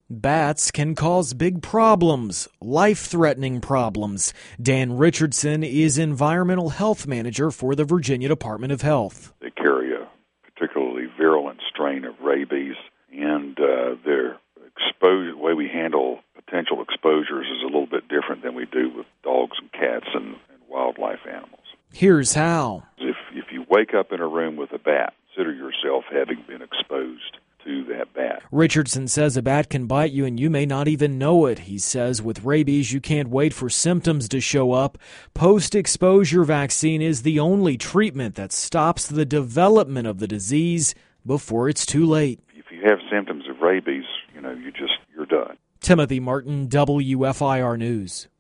Bats can cause big problems, life-threatening problems. Dan Richardson is Environmental Health Manager for the Virginia Department of Health. They carry a particularly virulent strain of rabies, and their exposure, the way we handle potential exposures is a little bit different than we do with dogs and cats and wildlife animals. Here's how. If you wake up in a room with a bat, consider yourself having been exposed to that bat. Richardson says a bat can bite you and you may not even know it. He says with rabies, you can't wait for symptoms to show up. Post-exposure vaccine is the only treatment that stops the development of the disease before it's too late. If you have symptoms of rabies, you're done. Timothy Martin, WFIR News.